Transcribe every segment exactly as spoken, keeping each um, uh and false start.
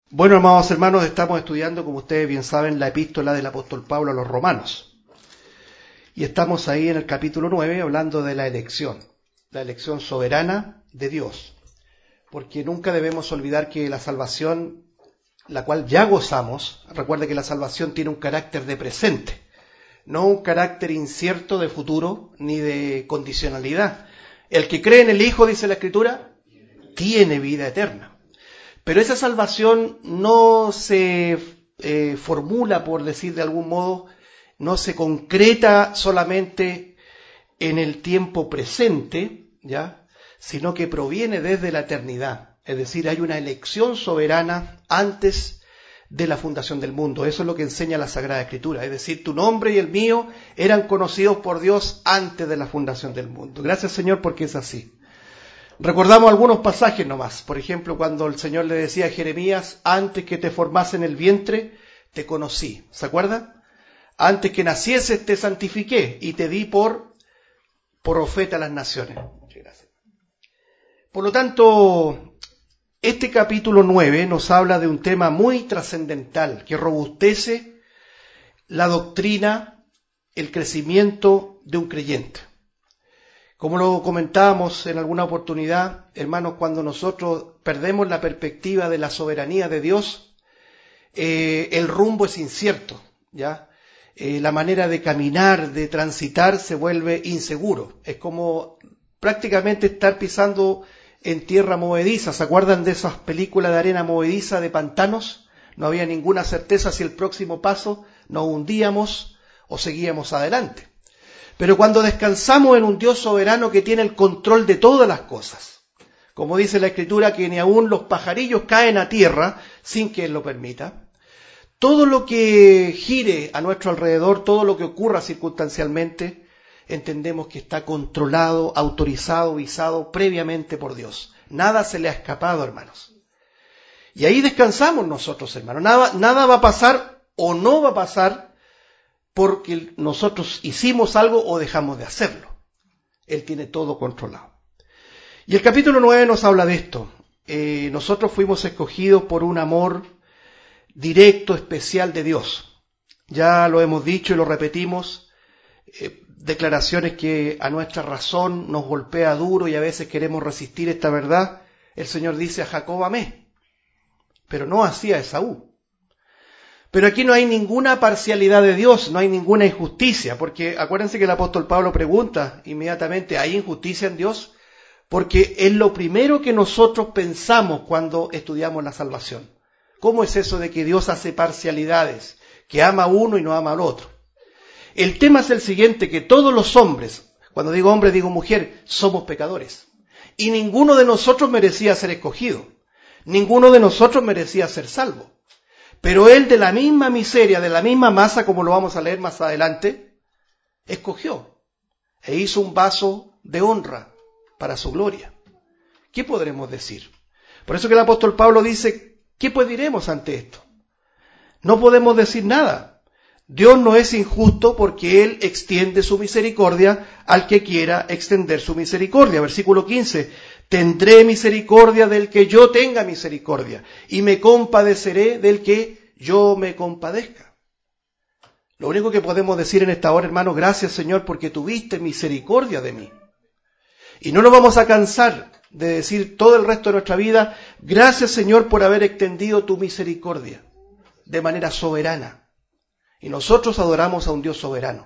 Bueno, amados hermanos, estamos estudiando, como ustedes bien saben, la epístola del apóstol Pablo a los romanos. Y estamos ahí en el capítulo nueve hablando de la elección, la elección soberana de Dios. Porque nunca debemos olvidar que la salvación, la cual ya gozamos, recuerda que la salvación tiene un carácter de presente, no un carácter incierto de futuro ni de condicionalidad. El que cree en el Hijo, dice la Escritura, tiene vida eterna. Pero esa salvación no se eh, formula, por decir de algún modo, no se concreta solamente en el tiempo presente, ¿ya? Sino que proviene desde la eternidad. Es decir, hay una elección soberana antes de la fundación del mundo. Eso es lo que enseña la Sagrada Escritura. Es decir, tu nombre y el mío eran conocidos por Dios antes de la fundación del mundo. Gracias, Señor, porque es así. Recordamos algunos pasajes nomás. Por ejemplo, cuando el Señor le decía a Jeremías, antes que te formase en el vientre, te conocí. ¿Se acuerda? Antes que nacieses te santifiqué y te di por profeta a las naciones. Muchas gracias. Por lo tanto, este capítulo nueve nos habla de un tema muy trascendental que robustece la doctrina, el crecimiento de un creyente. Como lo comentábamos en alguna oportunidad, hermanos, cuando nosotros perdemos la perspectiva de la soberanía de Dios, eh, el rumbo es incierto, ¿ya? Eh, la manera de caminar, de transitar, se vuelve inseguro. Es como prácticamente estar pisando en tierra movediza. ¿Se acuerdan de esas películas de arena movediza, de pantanos? No había ninguna certeza si el próximo paso nos hundíamos o seguíamos adelante. Pero cuando descansamos en un Dios soberano que tiene el control de todas las cosas, como dice la Escritura, que ni aún los pajarillos caen a tierra sin que Él lo permita, todo lo que gire a nuestro alrededor, todo lo que ocurra circunstancialmente, entendemos que está controlado, autorizado, visado previamente por Dios. Nada se le ha escapado, hermanos. Y ahí descansamos nosotros, hermanos. Nada, nada va a pasar o no va a pasar porque nosotros hicimos algo o dejamos de hacerlo. Él tiene todo controlado. Y el capítulo nueve nos habla de esto. Eh, nosotros fuimos escogidos por un amor directo, especial de Dios. Ya lo hemos dicho y lo repetimos. Eh, declaraciones que a nuestra razón nos golpea duro y a veces queremos resistir esta verdad. El Señor dice: a Jacob amé, pero no así a Esaú. Pero aquí no hay ninguna parcialidad de Dios, no hay ninguna injusticia, porque acuérdense que el apóstol Pablo pregunta inmediatamente, ¿hay injusticia en Dios? Porque es lo primero que nosotros pensamos cuando estudiamos la salvación. ¿Cómo es eso de que Dios hace parcialidades, que ama a uno y no ama al otro? El tema es el siguiente, que todos los hombres, cuando digo hombre digo mujer, somos pecadores. Y ninguno de nosotros merecía ser escogido, ninguno de nosotros merecía ser salvo. Pero Él, de la misma miseria, de la misma masa, como lo vamos a leer más adelante, escogió e hizo un vaso de honra para su gloria. ¿Qué podremos decir? Por eso que el apóstol Pablo dice, ¿qué pues diremos ante esto? No podemos decir nada. Dios no es injusto porque Él extiende su misericordia al que quiera extender su misericordia. Versículo quince. Tendré misericordia del que yo tenga misericordia, y me compadeceré del que yo me compadezca. Lo único que podemos decir en esta hora, hermano, gracias Señor porque tuviste misericordia de mí. Y no nos vamos a cansar de decir todo el resto de nuestra vida, gracias Señor por haber extendido tu misericordia de manera soberana. Y nosotros adoramos a un Dios soberano.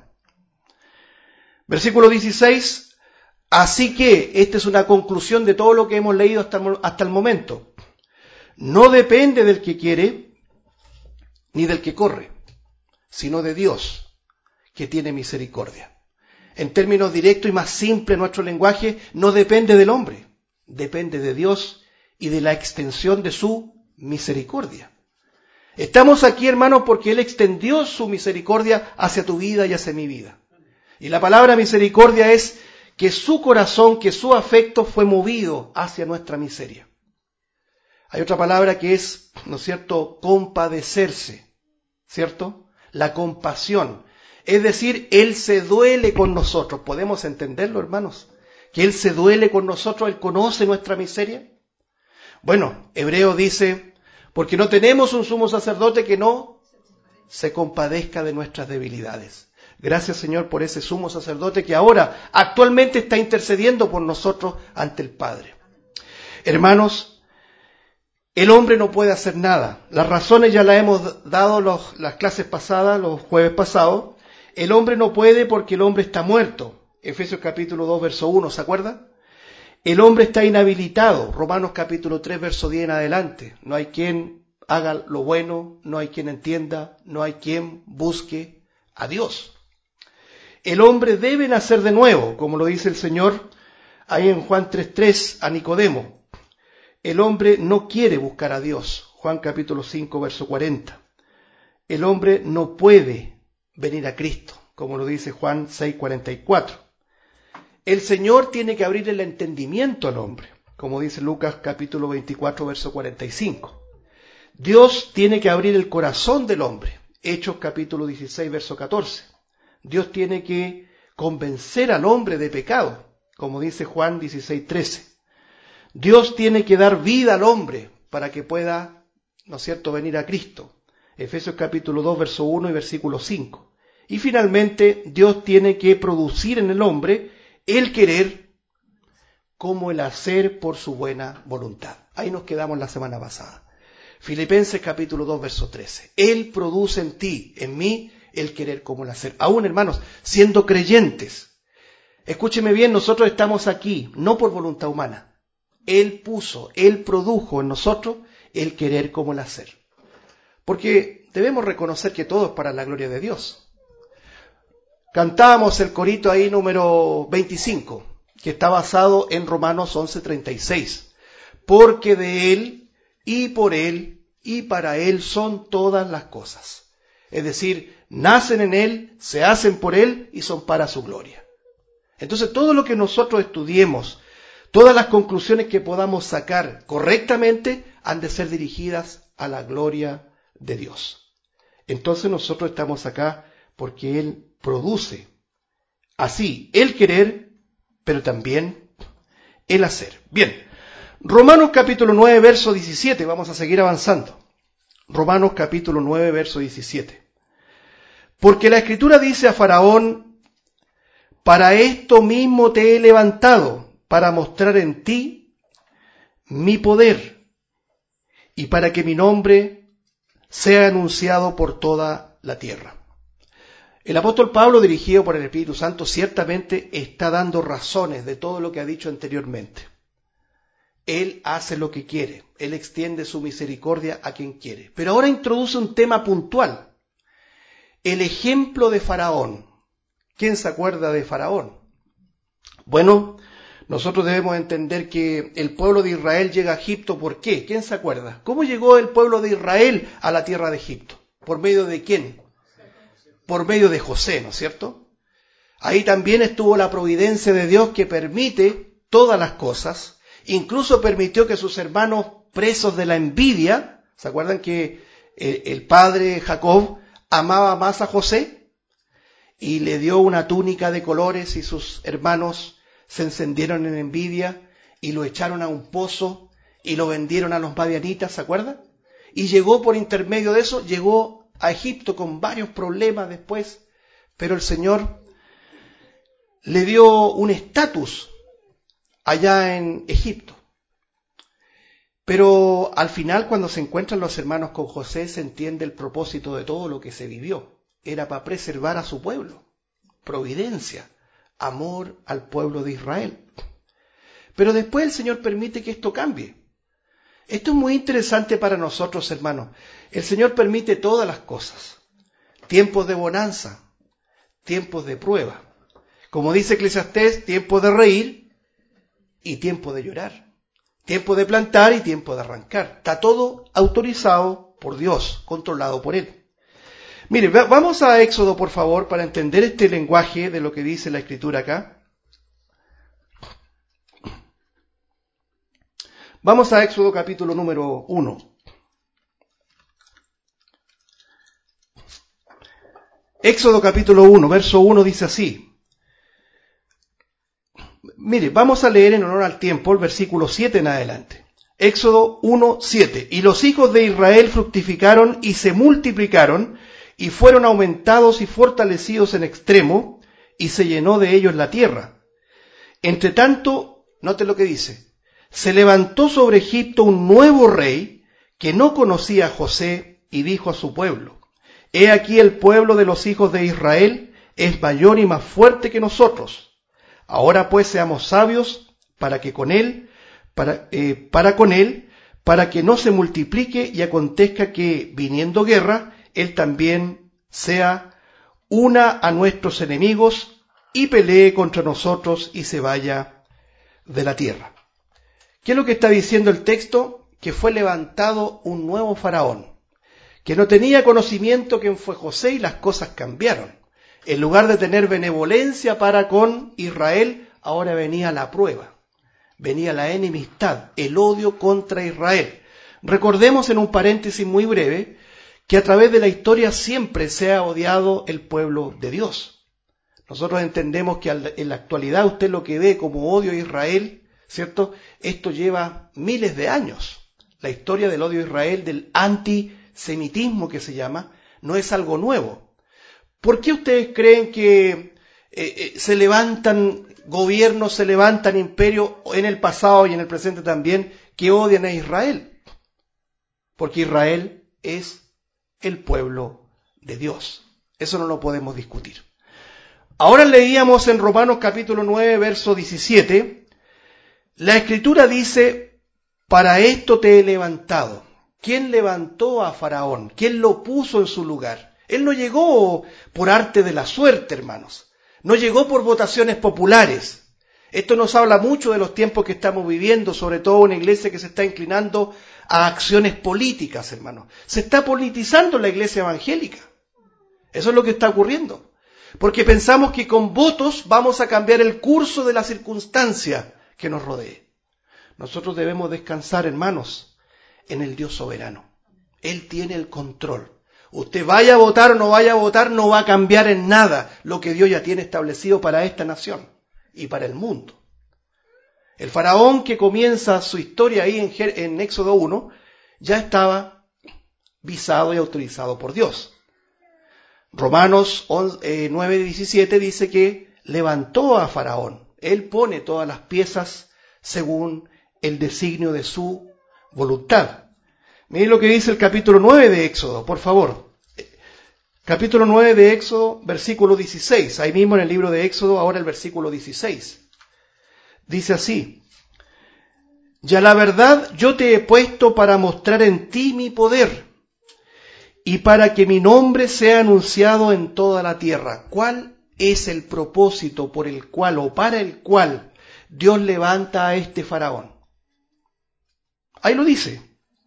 Versículo dieciséis. Así que esta es una conclusión de todo lo que hemos leído hasta, hasta el momento. No depende del que quiere ni del que corre, sino de Dios, que tiene misericordia. En términos directos y más simples, nuestro lenguaje no depende del hombre, depende de Dios y de la extensión de su misericordia. Estamos aquí, hermanos, porque Él extendió su misericordia hacia tu vida y hacia mi vida. Y la palabra misericordia es que su corazón, que su afecto fue movido hacia nuestra miseria. Hay otra palabra que es, ¿no es cierto?, compadecerse, ¿cierto? La compasión. Es decir, Él se duele con nosotros. ¿Podemos entenderlo, hermanos? Que Él se duele con nosotros, Él conoce nuestra miseria. Bueno, Hebreo dice, Porque no tenemos un sumo sacerdote que no se compadezca de nuestras debilidades. Gracias, Señor, por ese sumo sacerdote que ahora actualmente está intercediendo por nosotros ante el Padre. Hermanos, el hombre no puede hacer nada. Las razones ya las hemos dado los, las clases pasadas, los jueves pasados. El hombre no puede porque el hombre está muerto. Efesios capítulo dos, verso uno, ¿se acuerda? El hombre está inhabilitado. Romanos capítulo tres, verso diez en adelante. No hay quien haga lo bueno, no hay quien entienda, no hay quien busque a Dios. El hombre debe nacer de nuevo, como lo dice el Señor ahí en Juan tres tres a Nicodemo. El hombre no quiere buscar a Dios. Juan capítulo cinco, verso cuarenta. El hombre no puede venir a Cristo, como lo dice Juan seis cuarenta y cuatro. El Señor tiene que abrir el entendimiento al hombre, como dice Lucas capítulo veinticuatro, verso cuarenta y cinco. Dios tiene que abrir el corazón del hombre, Hechos capítulo dieciséis, verso catorce. Dios tiene que convencer al hombre de pecado, como dice Juan dieciséis, trece. Dios tiene que dar vida al hombre para que pueda, ¿no es cierto?, venir a Cristo. Efesios capítulo dos, verso uno y versículo cinco. Y finalmente, Dios tiene que producir en el hombre el querer como el hacer por su buena voluntad. Ahí nos quedamos la semana pasada. Filipenses capítulo dos, verso trece. Él produce en ti, en mí, el querer como el hacer. Aún, hermanos, siendo creyentes. Escúcheme bien, nosotros estamos aquí, no por voluntad humana. Él puso, Él produjo en nosotros el querer como el hacer. Porque debemos reconocer que todo es para la gloria de Dios. Cantábamos el corito ahí número veinticinco, que está basado en Romanos once, treinta y seis. Porque de Él, y por Él, y para Él son todas las cosas. Es decir, nacen en Él, se hacen por Él y son para su gloria. Entonces todo lo que nosotros estudiemos, todas las conclusiones que podamos sacar correctamente han de ser dirigidas a la gloria de Dios. Entonces nosotros estamos acá porque Él produce así el querer, pero también el hacer. Bien, Romanos capítulo nueve, verso diecisiete, vamos a seguir avanzando. Romanos capítulo nueve, verso diecisiete. Porque la Escritura dice a Faraón, para esto mismo te he levantado, para mostrar en ti mi poder y para que mi nombre sea anunciado por toda la tierra. El apóstol Pablo, dirigido por el Espíritu Santo, ciertamente está dando razones de todo lo que ha dicho anteriormente. Él hace lo que quiere, Él extiende su misericordia a quien quiere. Pero ahora introduce un tema puntual, el ejemplo de Faraón. ¿Quién se acuerda de Faraón? Bueno, nosotros debemos entender que el pueblo de Israel llega a Egipto, ¿por qué? ¿Quién se acuerda? ¿Cómo llegó el pueblo de Israel a la tierra de Egipto? ¿Por medio de quién? Por medio de José, ¿no es cierto? Ahí también estuvo la providencia de Dios que permite todas las cosas, incluso permitió que sus hermanos presos de la envidia, ¿se acuerdan que el padre Jacob amaba más a José? Y le dio una túnica de colores y sus hermanos se encendieron en envidia y lo echaron a un pozo y lo vendieron a los madianitas, ¿se acuerdan? Y llegó por intermedio de eso, llegó a Egipto con varios problemas después, pero el Señor le dio un estatus allá en Egipto. Pero al final, cuando se encuentran los hermanos con José, se entiende el propósito de todo lo que se vivió. Era para preservar a su pueblo, providencia, amor al pueblo de Israel. Pero después el Señor permite que esto cambie. Esto es muy interesante para nosotros, hermanos. El Señor permite todas las cosas. Tiempos de bonanza, tiempos de prueba. Como dice Eclesiastés, tiempo de reír y tiempo de llorar. Tiempo de plantar y tiempo de arrancar. Está todo autorizado por Dios, controlado por Él. Mire, vamos a Éxodo, por favor, para entender este lenguaje de lo que dice la Escritura acá. Vamos a Éxodo capítulo número uno. Éxodo capítulo uno, verso uno dice así. Mire, vamos a leer en honor al tiempo el versículo siete en adelante. Éxodo uno, siete. Y los hijos de Israel fructificaron y se multiplicaron y fueron aumentados y fortalecidos en extremo y se llenó de ellos la tierra. Entre tanto, note lo que dice, se levantó sobre Egipto un nuevo rey que no conocía a José y dijo a su pueblo, he aquí el pueblo de los hijos de Israel es mayor y más fuerte que nosotros. Ahora pues seamos sabios para que con él, para, eh, para con él, para que no se multiplique y acontezca que, viniendo guerra, él también sea una a nuestros enemigos y pelee contra nosotros y se vaya de la tierra. ¿Qué es lo que está diciendo el texto? Que fue levantado un nuevo faraón, que no tenía conocimiento quién fue José y las cosas cambiaron. En lugar de tener benevolencia para con Israel, ahora venía la prueba, venía la enemistad, el odio contra Israel. Recordemos en un paréntesis muy breve que a través de la historia siempre se ha odiado el pueblo de Dios. Nosotros entendemos que en la actualidad usted lo que ve como odio a Israel, ¿cierto? Esto lleva miles de años. La historia del odio a Israel, del antisemitismo que se llama, no es algo nuevo. ¿Por qué ustedes creen que eh, eh, se levantan gobiernos, se levantan imperios en el pasado y en el presente también que odian a Israel? Porque Israel es el pueblo de Dios. Eso no lo podemos discutir. Ahora leíamos en Romanos capítulo nueve, verso diecisiete, la Escritura dice, para esto te he levantado. ¿Quién levantó a Faraón? ¿Quién lo puso en su lugar? Él no llegó por arte de la suerte, hermanos. No llegó por votaciones populares. Esto nos habla mucho de los tiempos que estamos viviendo, sobre todo una iglesia que se está inclinando a acciones políticas, hermanos. Se está politizando la iglesia evangélica. Eso es lo que está ocurriendo. Porque pensamos que con votos vamos a cambiar el curso de la circunstancia que nos rodee. Nosotros debemos descansar, hermanos, en el Dios soberano. Él tiene el control. Usted vaya a votar o no vaya a votar, no va a cambiar en nada lo que Dios ya tiene establecido para esta nación y para el mundo. El faraón que comienza su historia ahí en, en Éxodo uno, ya estaba visado y autorizado por Dios. Romanos nueve diecisiete dice que levantó a Faraón. Él pone todas las piezas según el designio de su voluntad. Miren lo que dice el capítulo nueve de Éxodo, por favor. Capítulo nueve de Éxodo, versículo dieciséis. Ahí mismo en el libro de Éxodo, ahora el versículo dieciséis. Dice así, ya la verdad yo te he puesto para mostrar en ti mi poder y para que mi nombre sea anunciado en toda la tierra. ¿Cuál es el propósito por el cual o para el cual Dios levanta a este faraón? Ahí lo dice.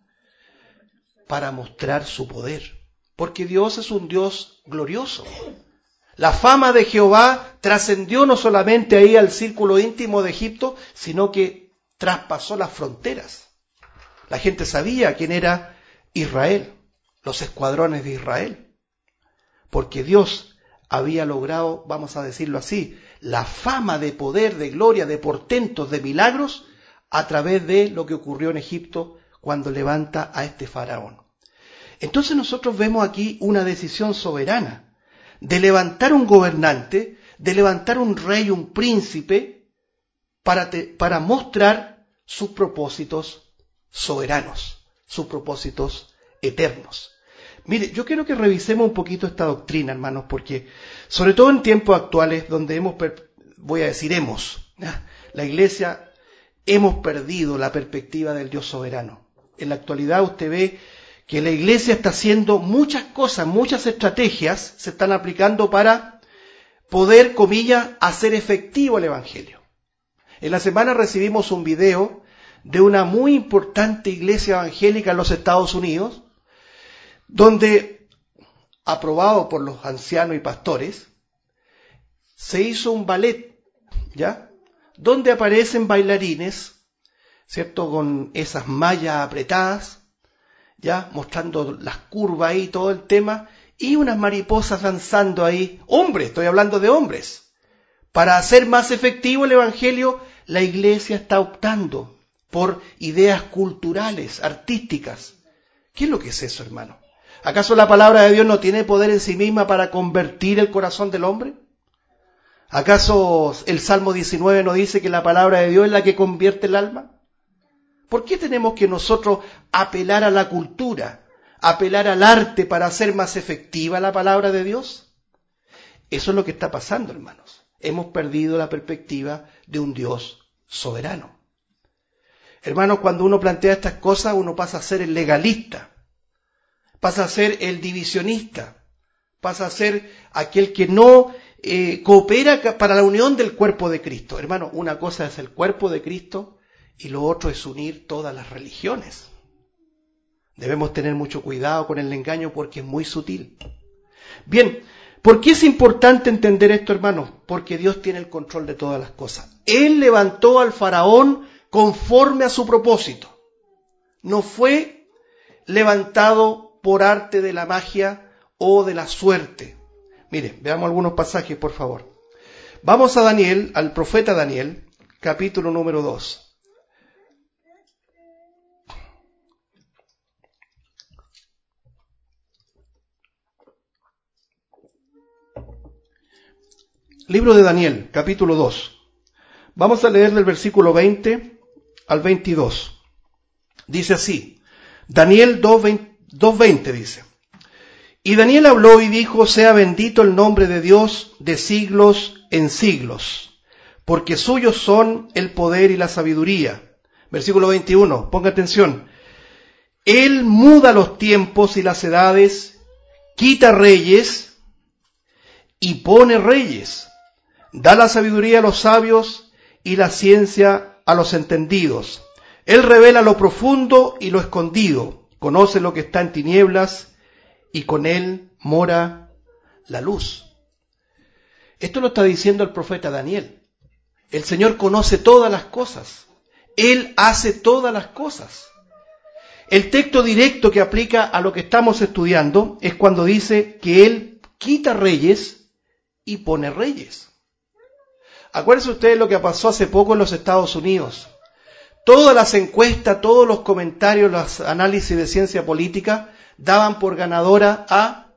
Para mostrar su poder, porque Dios es un Dios glorioso. La fama de Jehová trascendió no solamente ahí al círculo íntimo de Egipto, sino que traspasó las fronteras. La gente sabía quién era Israel, los escuadrones de Israel, porque Dios había logrado, vamos a decirlo así, la fama de poder, de gloria, de portentos, de milagros, a través de lo que ocurrió en Egipto cuando levanta a este faraón. Entonces nosotros vemos aquí una decisión soberana de levantar un gobernante, de levantar un rey, un príncipe, para, te, para mostrar sus propósitos soberanos, sus propósitos eternos. Mire, yo quiero que revisemos un poquito esta doctrina, hermanos, porque sobre todo en tiempos actuales donde hemos, voy a decir hemos, la iglesia, hemos perdido la perspectiva del Dios soberano. En la actualidad usted ve que la iglesia está haciendo muchas cosas, muchas estrategias se están aplicando para poder, comillas, hacer efectivo el evangelio. En la semana recibimos un video de una muy importante iglesia evangélica en los Estados Unidos, donde, aprobado por los ancianos y pastores, se hizo un ballet, ¿ya? Donde aparecen bailarines, ¿cierto? Con esas mallas apretadas, ya mostrando las curvas ahí, todo el tema, y unas mariposas danzando ahí, hombres, estoy hablando de hombres. Para hacer más efectivo el evangelio, la iglesia está optando por ideas culturales, artísticas. ¿Qué es lo que es eso, hermano? ¿Acaso la palabra de Dios no tiene poder en sí misma para convertir el corazón del hombre? ¿Acaso el Salmo diecinueve no dice que la palabra de Dios es la que convierte el alma? ¿Por qué tenemos que nosotros apelar a la cultura, apelar al arte para hacer más efectiva la palabra de Dios? Eso es lo que está pasando, hermanos. Hemos perdido la perspectiva de un Dios soberano. Hermanos, cuando uno plantea estas cosas, uno pasa a ser el legalista, pasa a ser el divisionista, pasa a ser aquel que no eh, coopera para la unión del cuerpo de Cristo. Hermano, una cosa es el cuerpo de Cristo y lo otro es unir todas las religiones. Debemos tener mucho cuidado con el engaño porque es muy sutil. Bien, ¿por qué es importante entender esto, hermanos? Porque Dios tiene el control de todas las cosas. Él levantó al faraón conforme a su propósito. No fue levantado por arte de la magia o de la suerte. Mire, veamos algunos pasajes, por favor. Vamos a Daniel, al profeta Daniel, capítulo número dos. Libro de Daniel, capítulo dos. Vamos a leer del versículo veinte al veintidós. Dice así, Daniel dos veinte dice, y Daniel habló y dijo, sea bendito el nombre de Dios de siglos en siglos, porque suyos son el poder y la sabiduría. Versículo veintiuno, ponga atención. Él muda los tiempos y las edades, quita reyes y pone reyes. Da la sabiduría a los sabios y la ciencia a los entendidos. Él revela lo profundo y lo escondido. Conoce lo que está en tinieblas y con él mora la luz. Esto lo está diciendo el profeta Daniel. El Señor conoce todas las cosas. Él hace todas las cosas. El texto directo que aplica a lo que estamos estudiando es cuando dice que Él quita reyes y pone reyes. Acuérdense ustedes lo que pasó hace poco en los Estados Unidos. Todas las encuestas, todos los comentarios, los análisis de ciencia política daban por ganadora a,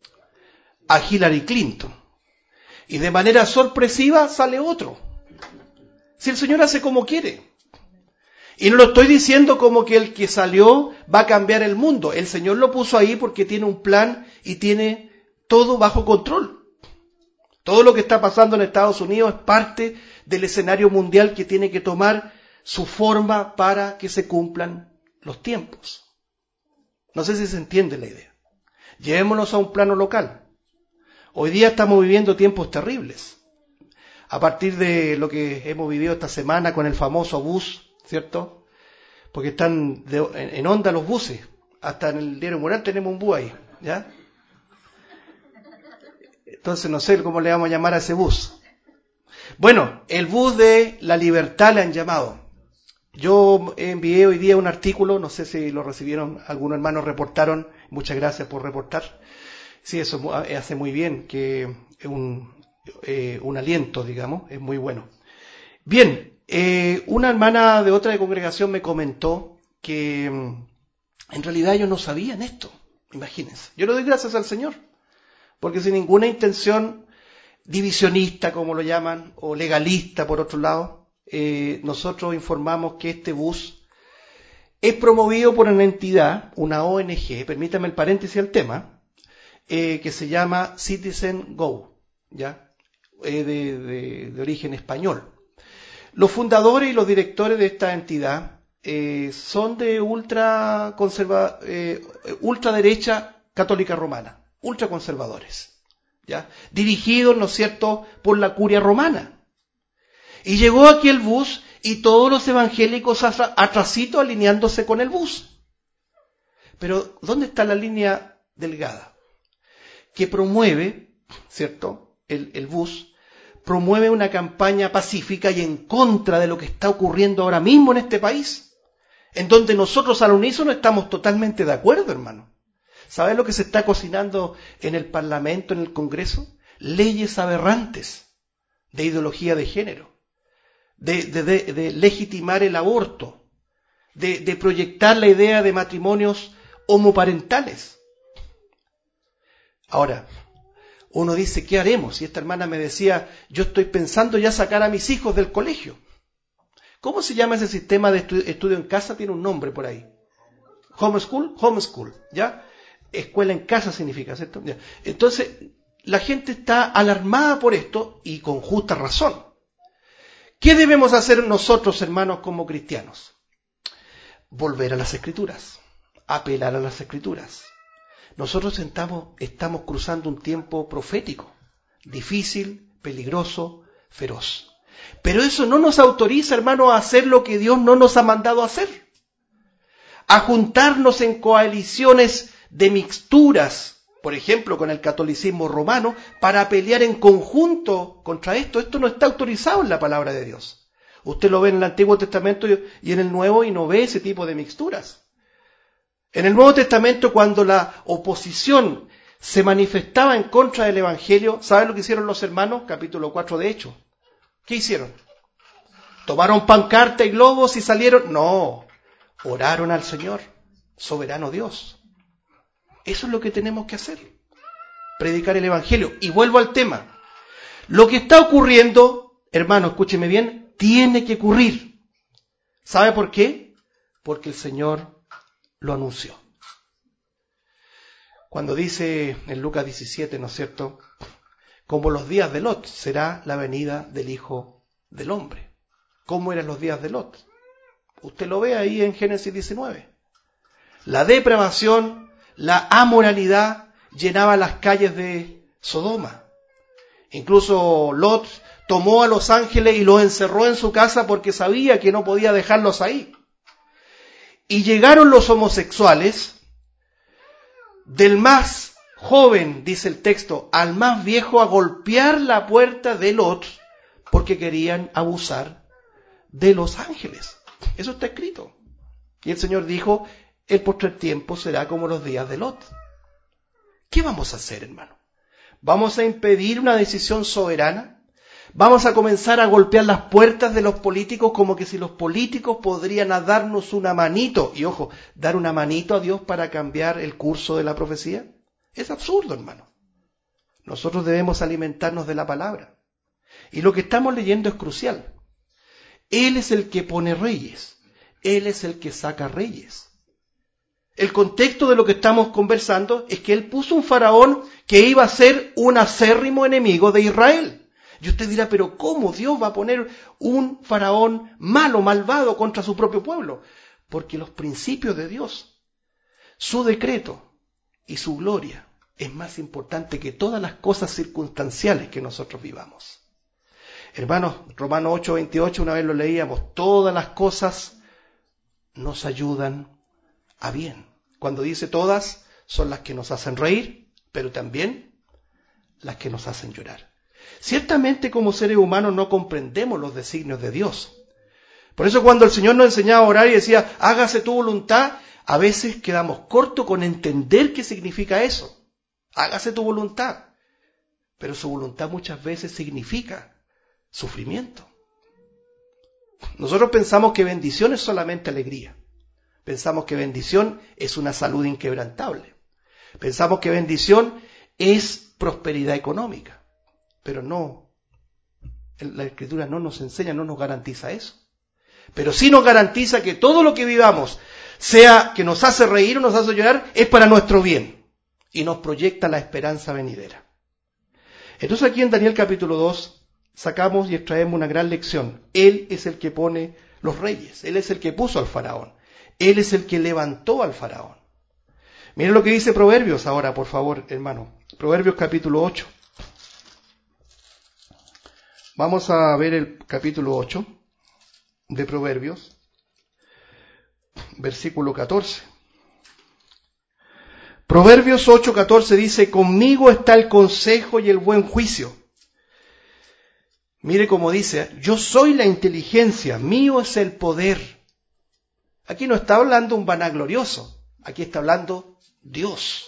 a Hillary Clinton. Y de manera sorpresiva sale otro. Si el Señor hace como quiere. Y no lo estoy diciendo como que el que salió va a cambiar el mundo. El Señor lo puso ahí porque tiene un plan y tiene todo bajo control. Todo lo que está pasando en Estados Unidos es parte del escenario mundial que tiene que tomar su forma para que se cumplan los tiempos. No sé si se entiende la idea. Llevémonos a un plano local. Hoy día estamos viviendo tiempos terribles. A partir de lo que hemos vivido esta semana con el famoso bus, ¿cierto? Porque están de, en, en onda los buses. Hasta en el diario Mural tenemos un bus ahí, ¿ya? Entonces no sé cómo le vamos a llamar a ese bus. Bueno, el bus de la libertad le han llamado. Yo envié hoy día un artículo, no sé si lo recibieron, algunos hermanos reportaron, muchas gracias por reportar. Sí, eso hace muy bien, que es un, eh, un aliento, digamos, es muy bueno. Bien, eh, una hermana de otra congregación me comentó que en realidad ellos no sabían esto, imagínense. Yo le doy gracias al Señor. Porque sin ninguna intención divisionista, como lo llaman, o legalista, por otro lado, eh, nosotros informamos que este bus es promovido por una entidad, una O N G, permítame el paréntesis al tema, eh, que se llama Citizen Go, ¿ya? Eh, de, de, de origen español. Los fundadores y los directores de esta entidad eh, son de ultra conserva, eh, ultraderecha católica romana. Ultraconservadores, ¿ya? Dirigidos, ¿no es cierto?, por la curia romana. Y llegó aquí el bus y todos los evangélicos atrasito alineándose con el bus. Pero, ¿dónde está la línea delgada? Que promueve, ¿cierto?, el, el bus, promueve una campaña pacífica y en contra de lo que está ocurriendo ahora mismo en este país, en donde nosotros al unísono estamos totalmente de acuerdo, hermano. ¿Sabe lo que se está cocinando en el Parlamento, en el Congreso? Leyes aberrantes de ideología de género, de, de, de, de legitimar el aborto, de, de proyectar la idea de matrimonios homoparentales. Ahora, uno dice, ¿qué haremos? Y esta hermana me decía, yo estoy pensando ya sacar a mis hijos del colegio. ¿Cómo se llama ese sistema de estu- estudio en casa? Tiene un nombre por ahí. Homeschool, homeschool, ¿ya? Escuela en casa significa, ¿cierto? ¿Ya? Entonces, la gente está alarmada por esto y con justa razón. ¿Qué debemos hacer nosotros, hermanos, como cristianos? Volver a las Escrituras, apelar a las Escrituras. Nosotros estamos, estamos cruzando un tiempo profético, difícil, peligroso, feroz. Pero eso no nos autoriza, hermanos, a hacer lo que Dios no nos ha mandado a hacer. A juntarnos en coaliciones de mixturas, por ejemplo, con el catolicismo romano, para pelear en conjunto contra esto. Esto no está autorizado en la palabra de Dios. Usted lo ve en el Antiguo Testamento y en el Nuevo y no ve ese tipo de mixturas. En el Nuevo Testamento, cuando la oposición se manifestaba en contra del Evangelio, ¿saben lo que hicieron los hermanos? Capítulo cuatro de Hechos. ¿Qué hicieron? ¿Tomaron pancarta y globos y salieron? No, oraron al Señor, soberano Dios. Eso es lo que tenemos que hacer, predicar el Evangelio. Y vuelvo al tema. Lo que está ocurriendo, hermano, escúcheme bien, tiene que ocurrir. ¿Sabe por qué? Porque el Señor lo anunció. Cuando dice en Lucas diecisiete, ¿no es cierto? Como los días de Lot, será la venida del Hijo del Hombre. ¿Cómo eran los días de Lot? Usted lo ve ahí en Génesis diecinueve. La depravación, la amoralidad llenaba las calles de Sodoma. Incluso Lot tomó a los ángeles y los encerró en su casa porque sabía que no podía dejarlos ahí. Y llegaron los homosexuales, del más joven, dice el texto, al más viejo, a golpear la puerta de Lot porque querían abusar de los ángeles. Eso está escrito. Y el Señor dijo, el postrer tiempo será como los días de Lot. ¿Qué vamos a hacer, hermano? ¿Vamos a impedir una decisión soberana? ¿Vamos a comenzar a golpear las puertas de los políticos como que si los políticos podrían darnos una manito? Y ojo, dar una manito a Dios para cambiar el curso de la profecía. Es absurdo, hermano. Nosotros debemos alimentarnos de la palabra. Y lo que estamos leyendo es crucial. Él es el que pone reyes. Él es el que saca reyes. El contexto de lo que estamos conversando es que Él puso un faraón que iba a ser un acérrimo enemigo de Israel. Y usted dirá, pero ¿cómo Dios va a poner un faraón malo, malvado contra su propio pueblo? Porque los principios de Dios, su decreto y su gloria es más importante que todas las cosas circunstanciales que nosotros vivamos. Hermanos, Romanos ocho veintiocho, una vez lo leíamos, todas las cosas nos ayudan a bien. Cuando dice todas, son las que nos hacen reír, pero también las que nos hacen llorar. Ciertamente como seres humanos no comprendemos los designios de Dios. Por eso cuando el Señor nos enseñaba a orar y decía, hágase tu voluntad, a veces quedamos cortos con entender qué significa eso. Hágase tu voluntad. Pero su voluntad muchas veces significa sufrimiento. Nosotros pensamos que bendición es solamente alegría. Pensamos que bendición es una salud inquebrantable. Pensamos que bendición es prosperidad económica. Pero no, la Escritura no nos enseña, no nos garantiza eso. Pero sí nos garantiza que todo lo que vivamos, sea que nos hace reír o nos hace llorar, es para nuestro bien. Y nos proyecta la esperanza venidera. Entonces aquí en Daniel capítulo dos sacamos y extraemos una gran lección. Él es el que pone los reyes. Él es el que puso al faraón. Él es el que levantó al faraón. Miren lo que dice Proverbios ahora, por favor, hermano. Proverbios capítulo ocho. Vamos a ver el capítulo ocho de Proverbios, versículo catorce. Proverbios ocho catorce dice, conmigo está el consejo y el buen juicio. Mire cómo dice, yo soy la inteligencia, mío es el poder. Aquí no está hablando un vanaglorioso, aquí está hablando Dios.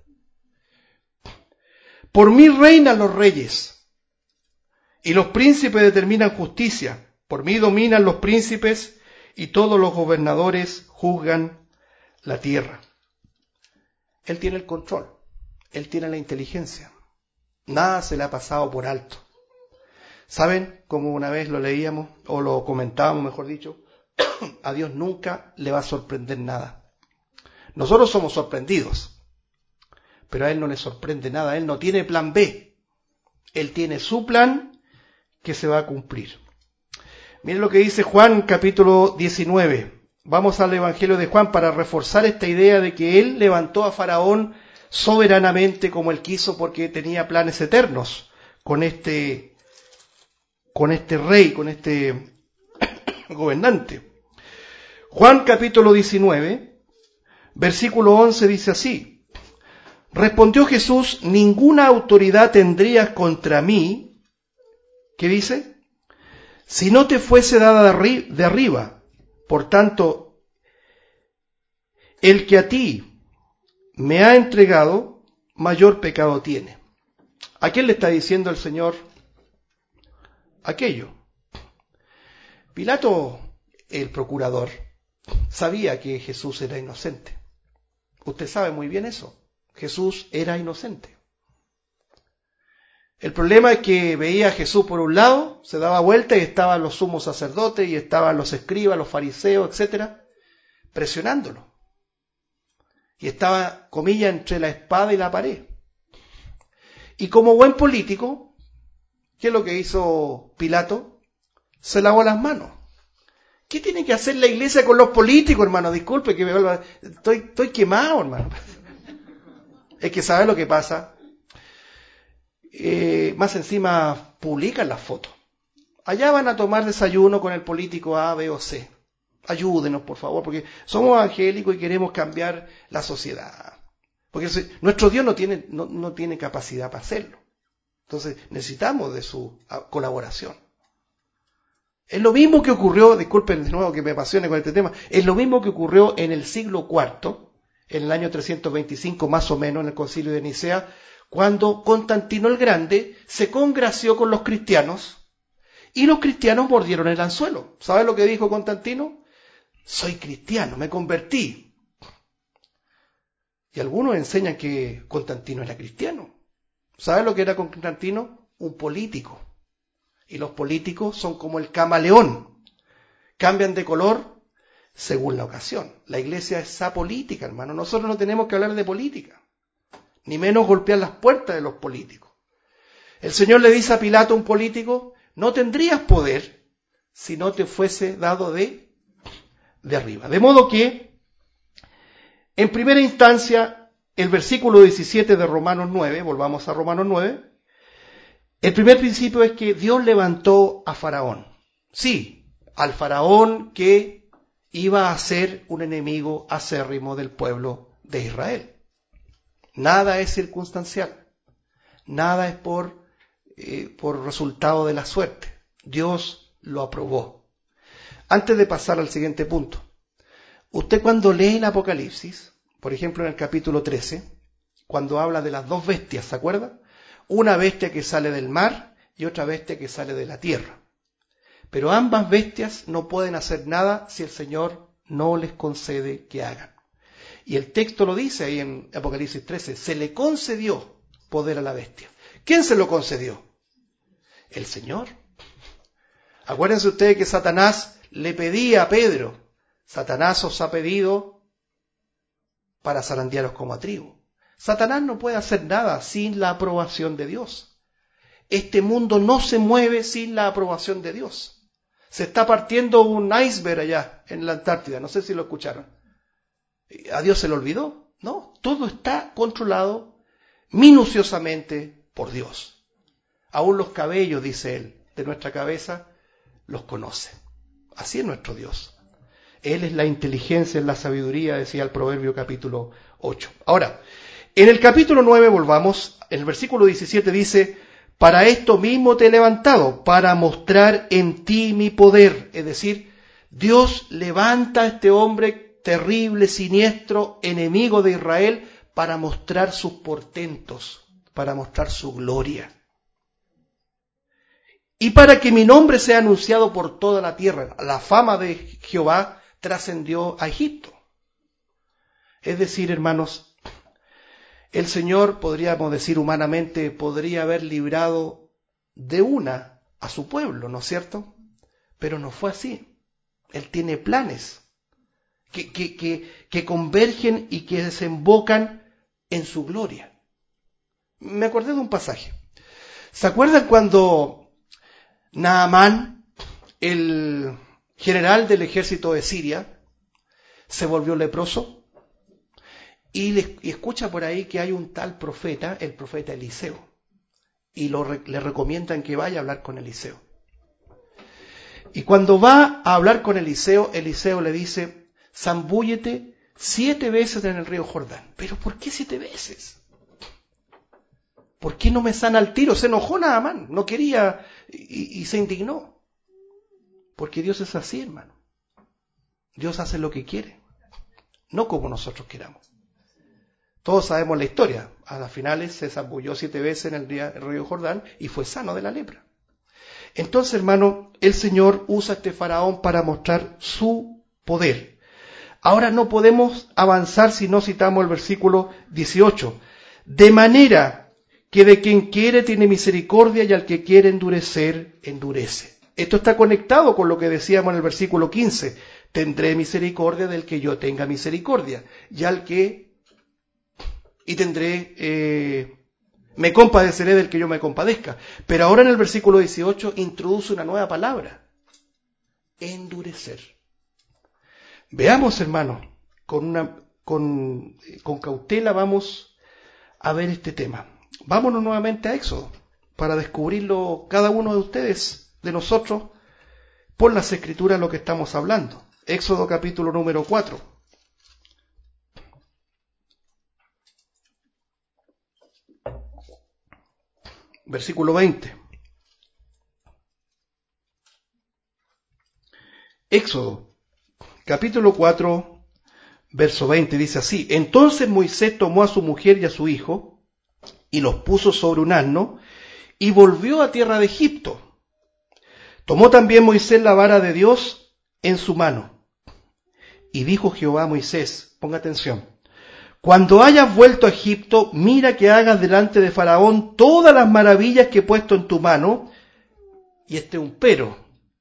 Por mí reinan los reyes. Y los príncipes determinan justicia. Por mí dominan los príncipes y todos los gobernadores juzgan la tierra. Él tiene el control, Él tiene la inteligencia. Nada se le ha pasado por alto. ¿Saben? Como una vez lo leíamos, o lo comentábamos, mejor dicho, a Dios nunca le va a sorprender nada. Nosotros somos sorprendidos, pero a Él no le sorprende nada. Él no tiene plan B. Él tiene su plan que se va a cumplir. Miren lo que dice Juan capítulo diecinueve. Vamos al Evangelio de Juan para reforzar esta idea de que Él levantó a Faraón soberanamente como Él quiso porque tenía planes eternos con este, con este rey, con este gobernante. Juan capítulo diecinueve, versículo once dice así: respondió Jesús, ninguna autoridad tendrías contra mí, ¿qué dice? Si no te fuese dada de, arri- de arriba. Por tanto, el que a ti me ha entregado, mayor pecado tiene. ¿A quién le está diciendo el Señor aquello? Pilato, el procurador, sabía que Jesús era inocente. Usted sabe muy bien eso. Jesús era inocente. El problema es que veía a Jesús por un lado, se daba vuelta y estaban los sumos sacerdotes y estaban los escribas, los fariseos, etcétera, presionándolo. Y estaba, comillas, entre la espada y la pared. Y como buen político, ¿qué es lo que hizo Pilato? Se lavó las manos. ¿Qué tiene que hacer la iglesia con los políticos, hermano? Disculpe que me vuelva. Estoy, estoy quemado, hermano. Es que ¿sabe lo que pasa? Eh, más encima publican las fotos. Allá van a tomar desayuno con el político A, B o C. Ayúdenos, por favor, porque somos evangélicos y queremos cambiar la sociedad. Porque nuestro Dios no tiene, no, no tiene capacidad para hacerlo. Entonces necesitamos de su colaboración. Es lo mismo que ocurrió, disculpen de nuevo que me apasione con este tema, es lo mismo que ocurrió en el siglo cuarto, en el año trescientos veinticinco más o menos, en el concilio de Nicea, cuando Constantino el Grande se congració con los cristianos y los cristianos mordieron el anzuelo. ¿Sabe lo que dijo Constantino? Soy cristiano, me convertí. Y algunos enseñan que Constantino era cristiano. ¿Sabe lo que era Constantino? Un político. Y los políticos son como el camaleón. Cambian de color según la ocasión. La iglesia es apolítica, hermano. Nosotros no tenemos que hablar de política. Ni menos golpear las puertas de los políticos. El Señor le dice a Pilato, un político, no tendrías poder si no te fuese dado de, de arriba. De modo que, en primera instancia, el versículo diecisiete de Romanos nueve, volvamos a Romanos nueve, el primer principio es que Dios levantó a Faraón. Sí, al Faraón que iba a ser un enemigo acérrimo del pueblo de Israel. Nada es circunstancial. Nada es por, eh, por resultado de la suerte. Dios lo aprobó. Antes de pasar al siguiente punto, usted cuando lee el Apocalipsis, por ejemplo en el capítulo trece, cuando habla de las dos bestias, ¿se acuerda? Una bestia que sale del mar y otra bestia que sale de la tierra. Pero ambas bestias no pueden hacer nada si el Señor no les concede que hagan. Y el texto lo dice ahí en Apocalipsis trece, se le concedió poder a la bestia. ¿Quién se lo concedió? El Señor. Acuérdense ustedes que Satanás le pedía a Pedro, Satanás os ha pedido para zarandearos como a trigo. Satanás no puede hacer nada sin la aprobación de Dios. Este mundo no se mueve sin la aprobación de Dios. Se está partiendo un iceberg allá en la Antártida, no sé si lo escucharon. ¿A Dios se le olvidó? No, todo está controlado minuciosamente por Dios. Aún los cabellos, dice él, de nuestra cabeza, los conoce. Así es nuestro Dios. Él es la inteligencia, es la sabiduría, decía el Proverbio capítulo ocho. Ahora, en el capítulo nueve, volvamos, en el versículo diecisiete dice, para esto mismo te he levantado, para mostrar en ti mi poder. Es decir, Dios levanta a este hombre terrible, siniestro, enemigo de Israel, para mostrar sus portentos, para mostrar su gloria. y para que mi nombre sea anunciado por toda la tierra. La fama de Jehová trascendió a Egipto. Es decir, hermanos, el Señor, podríamos decir humanamente, podría haber librado de una a su pueblo, ¿no es cierto? Pero no fue así. Él tiene planes que, que, que, que convergen y que desembocan en su gloria. Me acordé de un pasaje. ¿Se acuerdan cuando Naamán, el general del ejército de Siria, se volvió leproso? Y, le, y escucha por ahí que hay un tal profeta, el profeta Eliseo. Y lo, le recomiendan que vaya a hablar con Eliseo. Y cuando va a hablar con Eliseo, Eliseo le dice, zambúllete siete veces en el río Jordán. ¿Pero por qué siete veces? ¿Por qué no me sana al tiro? Se enojó Naamán, no quería y, y se indignó. Porque Dios es así, hermano. Dios hace lo que quiere, no como nosotros queramos. Todos sabemos la historia. A las finales se zambulló siete veces en el río Jordán y fue sano de la lepra. Entonces, hermano, el Señor usa a este faraón para mostrar su poder. Ahora no podemos avanzar si no citamos el versículo dieciocho. De manera que de quien quiere tiene misericordia y al que quiere endurecer, endurece. Esto está conectado con lo que decíamos en el versículo quince. Tendré misericordia del que yo tenga misericordia. Y al que... Y tendré... Eh, me compadeceré del que yo me compadezca. Pero ahora en el versículo dieciocho introduce una nueva palabra. Endurecer. Veamos, hermano, con, una, con, con cautela vamos a ver este tema. Vámonos nuevamente a Éxodo para descubrirlo cada uno de ustedes, de nosotros, por las escrituras lo que estamos hablando. Éxodo capítulo número cuatro. Versículo veinte. Éxodo, capítulo cuatro, verso veinte, dice así. Entonces Moisés tomó a su mujer y a su hijo, y los puso sobre un asno, y volvió a tierra de Egipto. Tomó también Moisés la vara de Dios en su mano. Y dijo Jehová a Moisés, ponga atención, cuando hayas vuelto a Egipto, mira que hagas delante de Faraón todas las maravillas que he puesto en tu mano. Y este es un pero.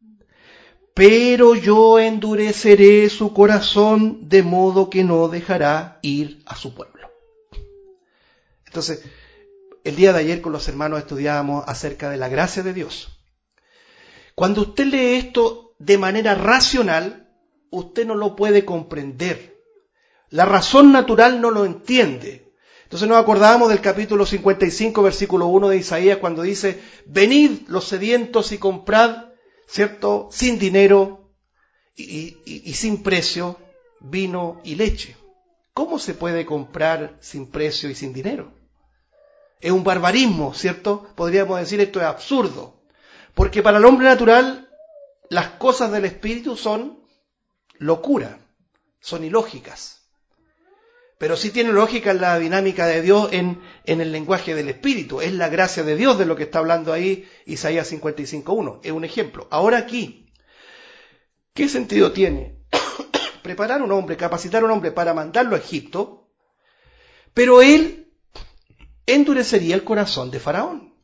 Pero yo endureceré su corazón de modo que no dejará ir a su pueblo. Entonces, el día de ayer con los hermanos estudiábamos acerca de la gracia de Dios. Cuando usted lee esto de manera racional, usted no lo puede comprender. La razón natural no lo entiende. Entonces nos acordábamos del capítulo cincuenta y cinco, versículo uno de Isaías, cuando dice, venid los sedientos y comprad, ¿cierto?, sin dinero y, y, y sin precio, vino y leche. ¿Cómo se puede comprar sin precio y sin dinero? Es un barbarismo, ¿cierto? Podríamos decir esto es absurdo. Porque para el hombre natural, las cosas del espíritu son locura, son ilógicas. Pero sí tiene lógica en la dinámica de Dios en, en el lenguaje del Espíritu. Es la gracia de Dios de lo que está hablando ahí Isaías cincuenta y cinco uno. Es un ejemplo. Ahora aquí, ¿qué sentido tiene preparar a un hombre, capacitar a un hombre para mandarlo a Egipto, pero él endurecería el corazón de Faraón?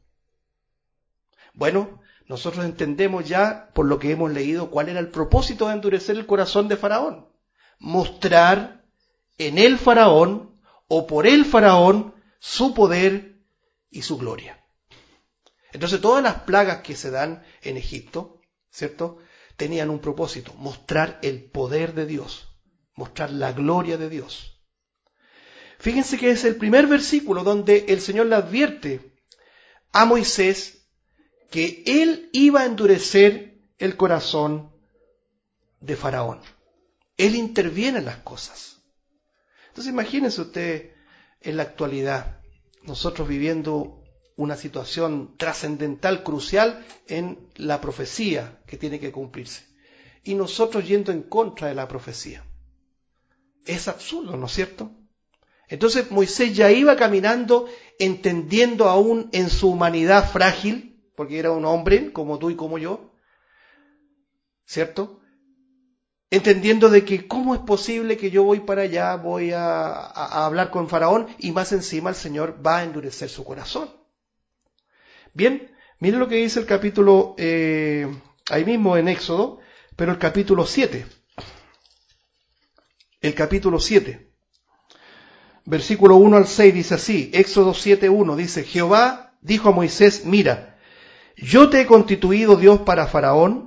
Bueno, nosotros entendemos ya, por lo que hemos leído, cuál era el propósito de endurecer el corazón de Faraón. Mostrar en el faraón o por el faraón su poder y su gloria. Entonces todas las plagas que se dan en Egipto, ¿cierto?, tenían un propósito, mostrar el poder de Dios, mostrar la gloria de Dios. Fíjense que es el primer versículo donde el Señor le advierte a Moisés que él iba a endurecer el corazón de Faraón. Él interviene en las cosas. Entonces imagínense usted en la actualidad, nosotros viviendo una situación trascendental, crucial en la profecía que tiene que cumplirse. Y nosotros yendo en contra de la profecía. Es absurdo, ¿no es cierto? Entonces Moisés ya iba caminando entendiendo aún en su humanidad frágil, porque era un hombre como tú y como yo, ¿cierto? Entendiendo de que cómo es posible que yo voy para allá, voy a, a, a hablar con Faraón y más encima el Señor va a endurecer su corazón. Bien, miren lo que dice el capítulo, eh, ahí mismo en Éxodo, pero el capítulo siete. El capítulo siete. Versículo uno al seis dice así, Éxodo siete uno dice, Jehová dijo a Moisés, mira, yo te he constituido Dios para Faraón,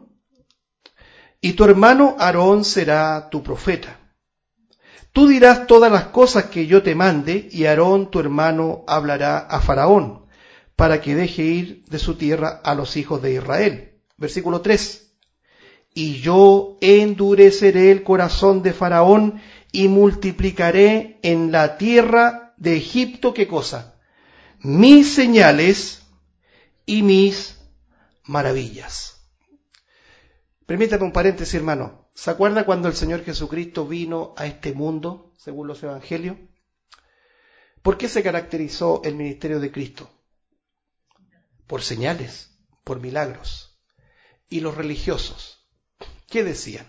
y tu hermano Aarón será tu profeta. Tú dirás todas las cosas que yo te mande, y Aarón tu hermano hablará a Faraón, para que deje ir de su tierra a los hijos de Israel. Versículo tres. Y yo endureceré el corazón de Faraón, y multiplicaré en la tierra de Egipto, ¿qué cosa? Mis señales y mis maravillas. Permítame un paréntesis, hermano. ¿Se acuerda cuando el Señor Jesucristo vino a este mundo, según los evangelios? ¿Por qué se caracterizó el ministerio de Cristo? Por señales, por milagros. ¿Y los religiosos? ¿Qué decían?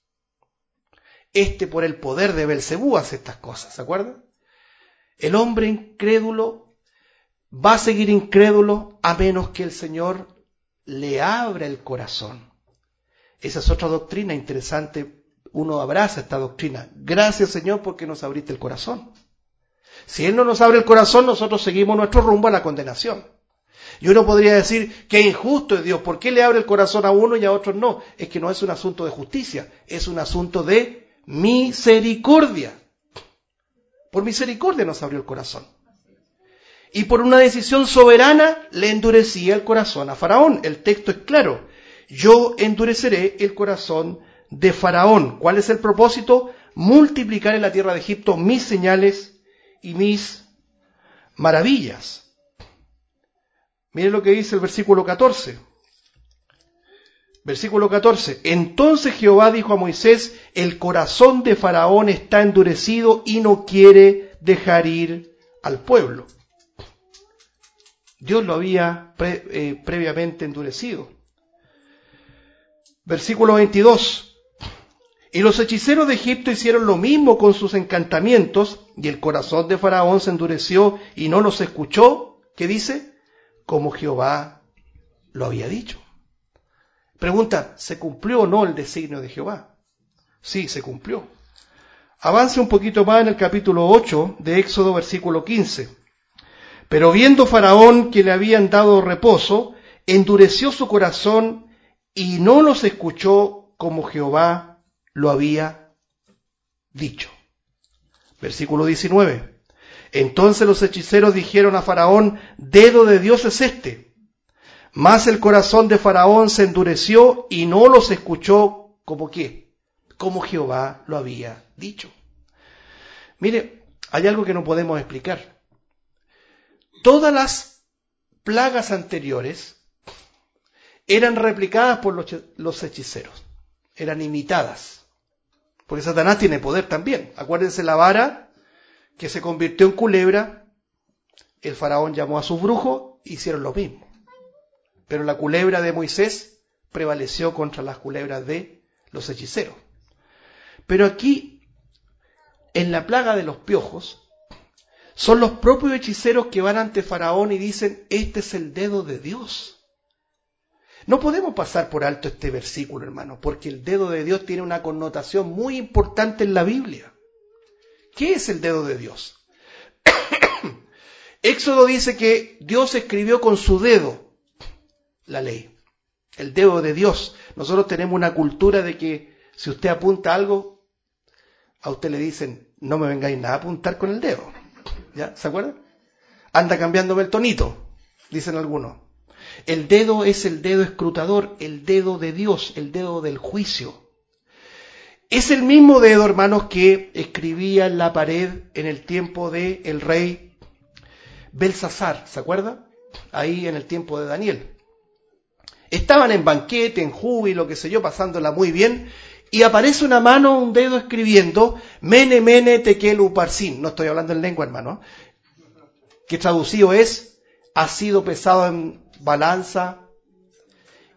Este por el poder de Belcebú hace estas cosas, ¿se acuerdan? El hombre incrédulo va a seguir incrédulo a menos que el Señor le abra el corazón. Esa es otra doctrina interesante. Uno abraza esta doctrina. Gracias, Señor, porque nos abriste el corazón. Si Él no nos abre el corazón, nosotros seguimos nuestro rumbo a la condenación. Y uno podría decir, qué injusto es Dios. ¿Por qué le abre el corazón a uno y a otros no? Es que no es un asunto de justicia. Es un asunto de misericordia. Por misericordia nos abrió el corazón. Y por una decisión soberana le endurecía el corazón a Faraón. El texto es claro. Yo endureceré el corazón de Faraón. ¿Cuál es el propósito? Multiplicar en la tierra de Egipto mis señales y mis maravillas. Miren lo que dice el versículo catorce. Versículo catorce. Entonces Jehová dijo a Moisés, el corazón de Faraón está endurecido y no quiere dejar ir al pueblo. Dios lo había pre, eh, previamente endurecido. Versículo veintidós. Y los hechiceros de Egipto hicieron lo mismo con sus encantamientos, y el corazón de Faraón se endureció y no los escuchó. ¿Qué dice? Como Jehová lo había dicho. Pregunta, ¿se cumplió o no el designio de Jehová? Sí, se cumplió. Avance un poquito más en el capítulo ocho de Éxodo, versículo quince. Pero viendo Faraón que le habían dado reposo, endureció su corazón y no los escuchó como Jehová lo había dicho. Versículo diecinueve. Entonces los hechiceros dijeron a Faraón, dedo de Dios es este. Mas el corazón de Faraón se endureció y no los escuchó como qué, como Jehová lo había dicho. Mire, hay algo que no podemos explicar. Todas las plagas anteriores eran replicadas por los, los hechiceros, eran imitadas, porque Satanás tiene poder también. Acuérdense la vara que se convirtió en culebra, el faraón llamó a sus brujos, hicieron lo mismo, pero la culebra de Moisés prevaleció contra las culebras de los hechiceros. Pero aquí, en la plaga de los piojos, son los propios hechiceros que van ante Faraón y dicen, este es el dedo de Dios. No podemos pasar por alto este versículo, hermano, porque el dedo de Dios tiene una connotación muy importante en la Biblia. ¿Qué es el dedo de Dios? Éxodo dice que Dios escribió con su dedo la ley, el dedo de Dios. Nosotros tenemos una cultura de que si usted apunta algo, a usted le dicen, no me vengáis nada a apuntar con el dedo. ¿Ya? ¿Se acuerdan? Anda cambiándome el tonito, dicen algunos. El dedo es el dedo escrutador, el dedo de Dios, el dedo del juicio. Es el mismo dedo, hermanos, que escribía en la pared en el tiempo del rey Belsasar, ¿se acuerda? Ahí en el tiempo de Daniel. Estaban en banquete, en júbilo, qué sé yo, pasándola muy bien, y aparece una mano, un dedo escribiendo, Mene, Mene, Tekel, Uparsin. No estoy hablando en lengua, hermano, que traducido es, ha sido pesado en balanza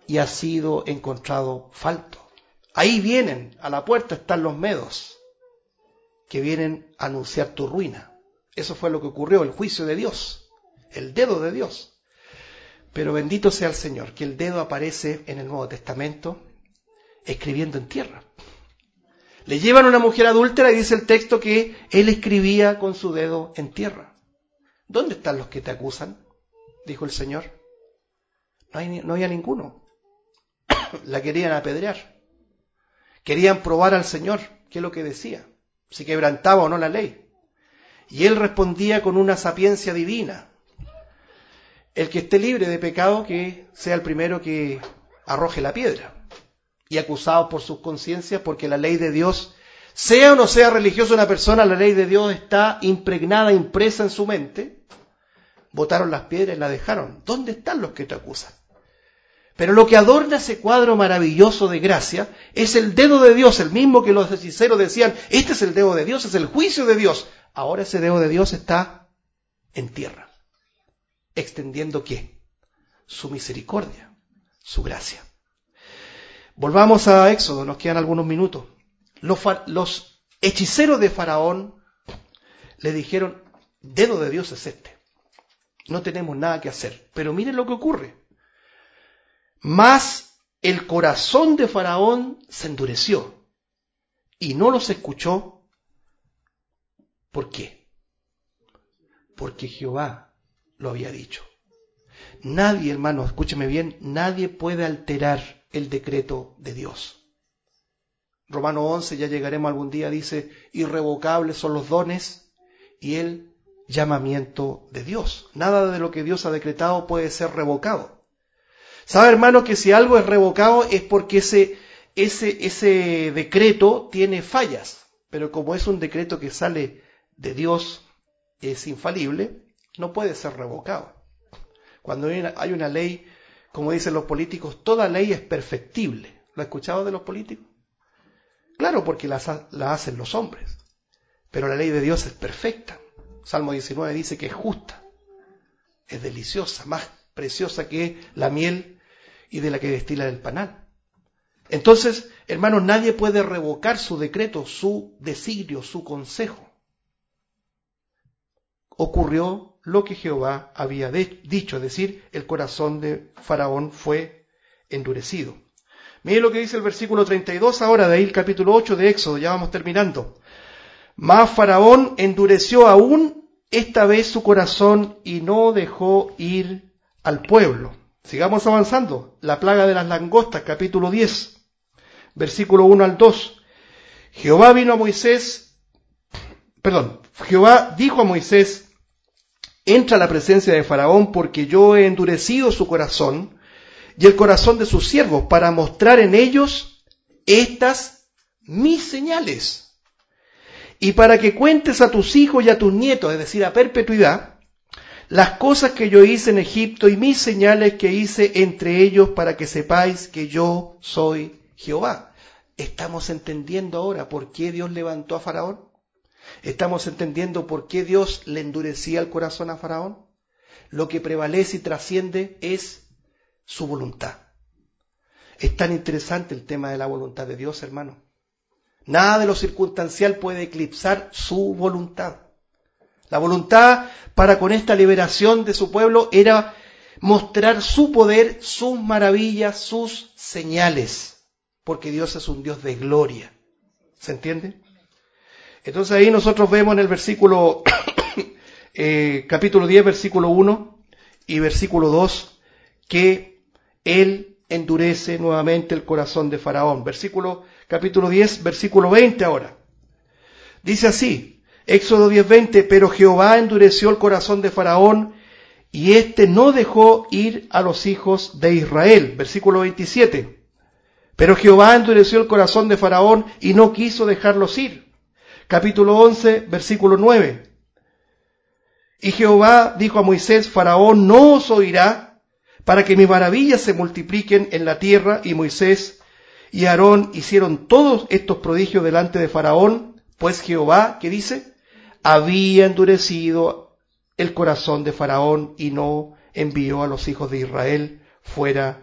y ha sido encontrado falto. Ahí vienen, a la puerta están los medos, que vienen a anunciar tu ruina. Eso fue lo que ocurrió, el juicio de Dios, el dedo de Dios. Pero bendito sea el Señor, que el dedo aparece en el Nuevo Testamento escribiendo en tierra. Le llevan a una mujer adúltera y dice el texto que él escribía con su dedo en tierra. ¿Dónde están los que te acusan?, dijo el Señor. No, hay, no había ninguno. La querían apedrear. Querían probar al Señor qué es lo que decía, si quebrantaba o no la ley. Y él respondía con una sapiencia divina. El que esté libre de pecado, que sea el primero que arroje la piedra. Y acusados por sus conciencias, porque la ley de Dios, sea o no sea religiosa una persona, la ley de Dios está impregnada, impresa en su mente. Botaron las piedras y la dejaron. ¿Dónde están los que te acusan? Pero lo que adorna ese cuadro maravilloso de gracia es el dedo de Dios, el mismo que los hechiceros decían, este es el dedo de Dios, es el juicio de Dios. Ahora ese dedo de Dios está en tierra, extendiendo ¿qué? Su misericordia, su gracia. Volvamos a Éxodo, nos quedan algunos minutos. Los, los hechiceros de Faraón le dijeron, dedo de Dios es este, no tenemos nada que hacer. Pero miren lo que ocurre. Mas el corazón de Faraón se endureció y no los escuchó. ¿Por qué? Porque Jehová lo había dicho. Nadie, hermano, escúcheme bien, nadie puede alterar el decreto de Dios. Romano once, ya llegaremos algún día, dice, irrevocables son los dones y el llamamiento de Dios. Nada de lo que Dios ha decretado puede ser revocado. ¿Sabe, hermano, que si algo es revocado es porque ese, ese, ese decreto tiene fallas? Pero como es un decreto que sale de Dios, es infalible, no puede ser revocado. Cuando hay una, hay una ley, como dicen los políticos, toda ley es perfectible. ¿Lo ha escuchado de los políticos? Claro, porque la, la hacen los hombres. Pero la ley de Dios es perfecta. Salmo diecinueve dice que es justa, es deliciosa, más preciosa que la miel y de la que destila el panal. Entonces, hermanos, nadie puede revocar su decreto, su designio, su consejo. Ocurrió lo que Jehová había de, dicho, es decir, el corazón de Faraón fue endurecido. Miren lo que dice el versículo treinta y dos ahora, de ahí el capítulo ocho de Éxodo, ya vamos terminando. Mas Faraón endureció aún esta vez su corazón y no dejó ir al pueblo. Sigamos avanzando. La plaga de las langostas, capítulo diez, versículo uno al dos. Jehová vino a Moisés, perdón, Jehová dijo a Moisés, entra a la presencia de Faraón porque yo he endurecido su corazón y el corazón de sus siervos para mostrar en ellos estas mis señales. Y para que cuentes a tus hijos y a tus nietos, es decir, a perpetuidad, las cosas que yo hice en Egipto y mis señales que hice entre ellos para que sepáis que yo soy Jehová. ¿Estamos entendiendo ahora por qué Dios levantó a Faraón? ¿Estamos entendiendo por qué Dios le endurecía el corazón a Faraón? Lo que prevalece y trasciende es su voluntad. Es tan interesante el tema de la voluntad de Dios, hermano. Nada de lo circunstancial puede eclipsar su voluntad. La voluntad para con esta liberación de su pueblo era mostrar su poder, sus maravillas, sus señales, porque Dios es un Dios de gloria. ¿Se entiende? Entonces ahí nosotros vemos en el versículo, eh, capítulo diez, versículo uno y versículo dos, que Él endurece nuevamente el corazón de Faraón. Versículo, capítulo diez, versículo veinte ahora. Dice así, Éxodo diez, veinte, pero Jehová endureció el corazón de Faraón y éste no dejó ir a los hijos de Israel. Versículo veintisiete, pero Jehová endureció el corazón de Faraón y no quiso dejarlos ir. Capítulo once, versículo nueve, y Jehová dijo a Moisés, Faraón no os oirá para que mis maravillas se multipliquen en la tierra, y Moisés y Aarón hicieron todos estos prodigios delante de Faraón, pues Jehová, ¿qué dice? Había endurecido el corazón de Faraón y no envió a los hijos de Israel fuera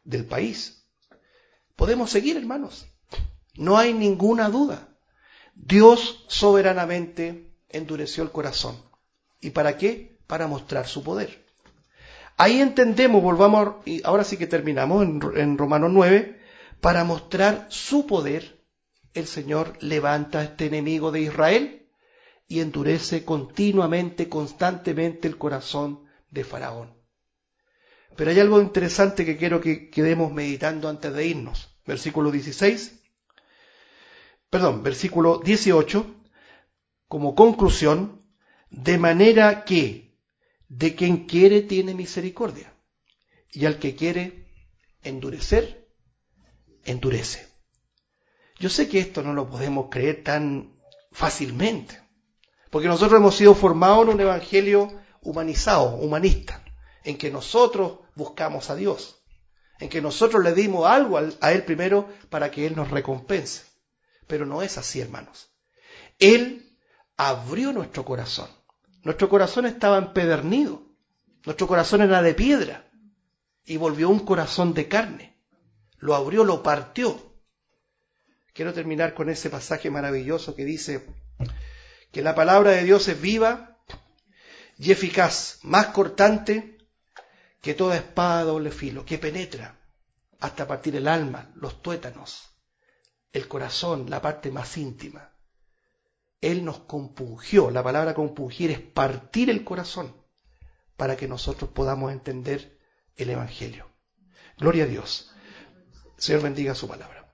del país. Podemos seguir, hermanos. No hay ninguna duda. Dios soberanamente endureció el corazón. ¿Y para qué? Para mostrar su poder. Ahí entendemos, volvamos, y ahora sí que terminamos en, en Romanos nueve, para mostrar su poder, el Señor levanta a este enemigo de Israel y endurece continuamente, constantemente el corazón de Faraón. Pero hay algo interesante que quiero que quedemos meditando antes de irnos. Versículo dieciséis, perdón, versículo dieciocho, como conclusión, de manera que de quien quiere tiene misericordia, y al que quiere endurecer, endurece. Yo sé que esto no lo podemos creer tan fácilmente, porque nosotros hemos sido formados en un evangelio humanizado, humanista, en que nosotros buscamos a Dios, en que nosotros le dimos algo a Él primero para que Él nos recompense. Pero no es así, hermanos. Él abrió nuestro corazón. Nuestro corazón estaba empedernido, nuestro corazón era de piedra, y volvió un corazón de carne. Lo abrió, lo partió. Quiero terminar con ese pasaje maravilloso que dice que la palabra de Dios es viva y eficaz, más cortante que toda espada de doble filo, que penetra hasta partir el alma, los tuétanos, el corazón, la parte más íntima. Él nos compungió. La palabra compungir es partir el corazón para que nosotros podamos entender el Evangelio. Gloria a Dios. Señor bendiga su palabra.